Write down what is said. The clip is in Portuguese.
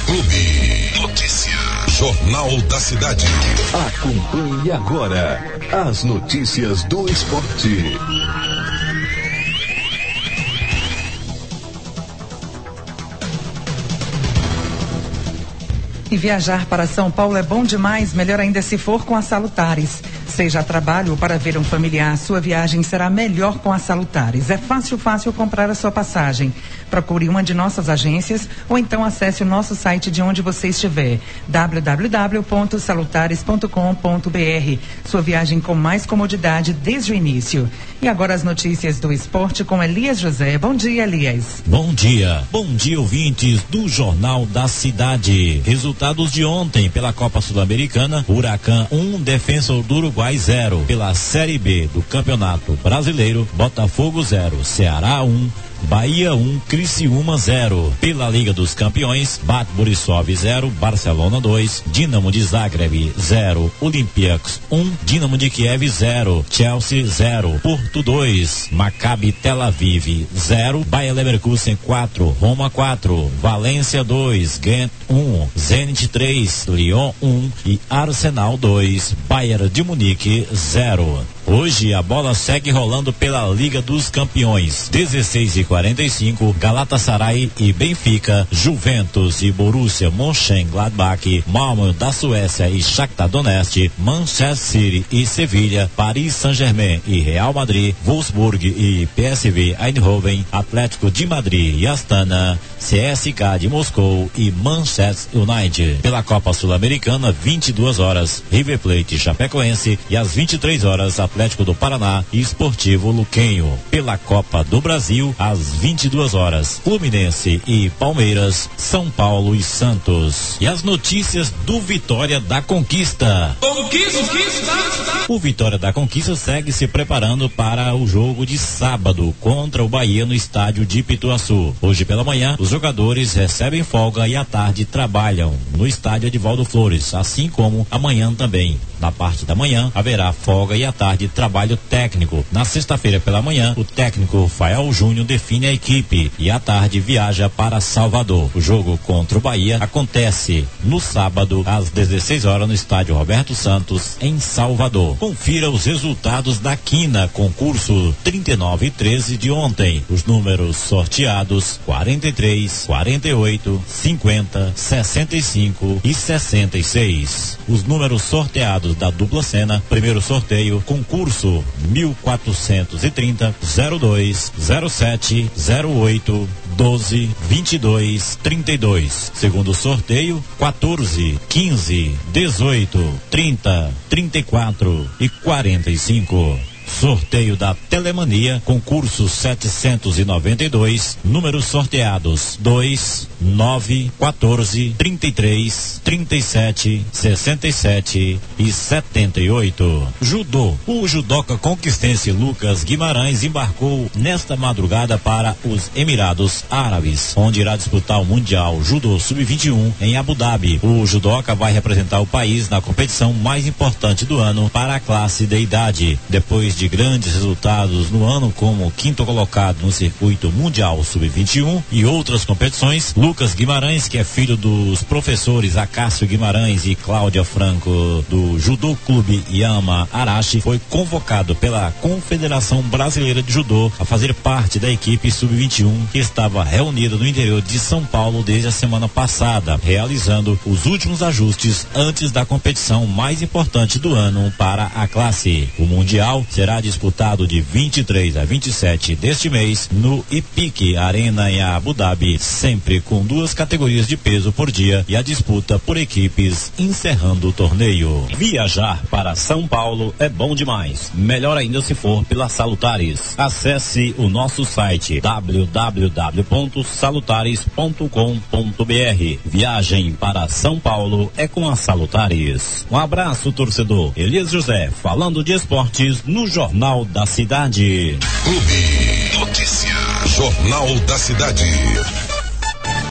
Clube Notícia. Jornal da Cidade. Acompanhe agora as notícias do esporte. E viajar para São Paulo é bom demais, melhor ainda se for com a Salutares. Seja a trabalho ou para ver um familiar, sua viagem será melhor com a Salutares. É fácil comprar a sua passagem. Procure uma de nossas agências ou então acesse o nosso site de onde você estiver, www.salutares.com.br. Sua viagem com mais comodidade desde o início. E agora as notícias do esporte com Elias José. Bom dia, Elias. Bom dia, ouvintes do Jornal da Cidade. Resultados de ontem pela Copa Sul-Americana: Huracan 1, Defensor do Uruguai 0. Pela Série B do Campeonato Brasileiro, Botafogo 0, Ceará 1, Bahia 1, Criciúma 0. Pela Liga dos Campeões, Bat Borisov 0, Barcelona 2, Dinamo de Zagreb 0, Olympiacos 1, Dinamo de Kiev 0, Chelsea 0, Porto 2, Maccabi Tel Aviv 0, Bayer Leverkusen 4, Roma 4, Valência 2, Ghent 1, Zenit 3, Lyon 1 e Arsenal 2, Bayern de Munique 0. Hoje a bola segue rolando pela Liga dos Campeões. 16h45, Galatasaray e Benfica, Juventus e Borussia Mönchengladbach, Malmö da Suécia e Shakhtar Donetsk, Manchester City e Sevilha, Paris Saint-Germain e Real Madrid, Wolfsburg e PSV Eindhoven, Atlético de Madrid e Astana, CSKA de Moscou e Manchester United. Pela Copa Sul-Americana, 22 horas, River Plate e Chapecoense, e às 23 horas, Atlético do Paraná e Esportivo Luquenho. Pela Copa do Brasil, às 22 horas, Fluminense e Palmeiras, São Paulo e Santos. E as notícias do Vitória da Conquista. O Vitória da Conquista segue se preparando para o jogo de sábado contra o Bahia no estádio de Pituaçu. Hoje pela manhã, os jogadores recebem folga e à tarde trabalham no estádio Edivaldo Flores, assim como amanhã também. Na parte da manhã, haverá folga e à tarde trabalho técnico. Na sexta-feira pela manhã, o técnico Fael Júnior define a equipe e à tarde viaja para Salvador. O jogo contra o Bahia acontece no sábado às 16 horas no estádio Roberto Santos, em Salvador. Confira os resultados da Quina, concurso 39 e 13 de ontem. Os números sorteados: 43, 48, 50, 65 e 66. Os números sorteados da dupla cena: primeiro sorteio, concurso 1430 02 07 08 12 22 32. Segundo sorteio, 14, 15, 18, 30, 34 e 45. Sorteio da Telemania, concurso 792, números sorteados: 2, 9, 14, 33, 37, 67 e 78. Judô. O judoca conquistense Lucas Guimarães embarcou nesta madrugada para os Emirados Árabes, onde irá disputar o Mundial Judô Sub-21 em Abu Dhabi. O judoca vai representar o país na competição mais importante do ano para a classe de idade. Depois de grandes resultados no ano como quinto colocado no circuito mundial sub-21 e outras competições, Lucas Guimarães, que é filho dos professores Acácio Guimarães e Cláudia Franco do Judô Clube Yama Arashi, foi convocado pela Confederação Brasileira de Judô a fazer parte da equipe sub-21 que estava reunida no interior de São Paulo desde a semana passada, realizando os últimos ajustes antes da competição mais importante do ano para a classe. O mundial será disputado de 23 a 27 deste mês no IPIC Arena em Abu Dhabi, sempre com 2 categorias de peso por dia e a disputa por equipes encerrando o torneio. Viajar para São Paulo é bom demais, melhor ainda se for pela Salutares. Acesse o nosso site www.salutares.com.br. Viagem para São Paulo é com a Salutares. Um abraço, torcedor. Elias José, falando de esportes no Jornal da Cidade. Clube Notícia. Jornal da Cidade.